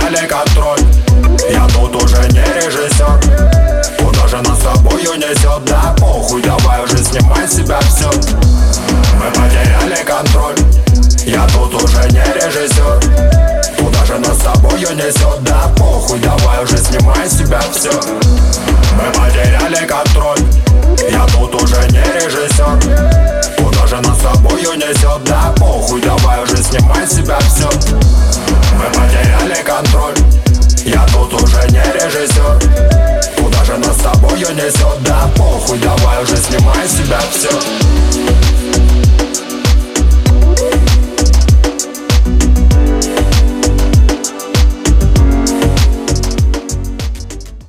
потеряли контроль. Я тут уже не режиссер. Куда же нас с тобою несет? Да похуй, давай уже снимай с себя все. Мы потеряли контроль. Я тут уже не режиссер. Куда же нас с тобою несет? Да похуй, давай уже снимай с себя все. Мы потеряли контроль. Я тут уже не режиссер. Куда же нас с тобою несет? Да похуй, давай уже снимай с себя все. Мы потеряли контроль. Я тут уже не режиссер. Куда же нас с тобою несет? Да похуй, давай уже снимай с себя все.